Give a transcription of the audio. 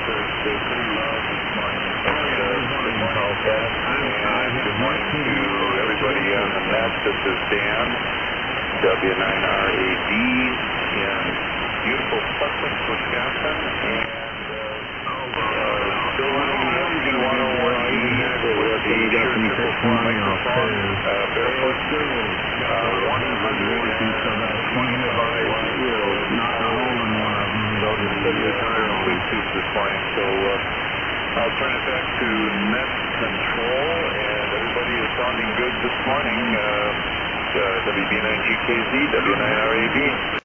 they're pretty loud this morning. Good morning, Ted. And good morning to everybody on the net. This is Dan, W9RAD in beautiful Sussex, Wisconsin. And still running the MT-101E with the surgical floor microphone, barefoot, 125 this morning. So I'll turn it back to net control, and everybody is sounding good this morning. WB9GKZ, W9RAD.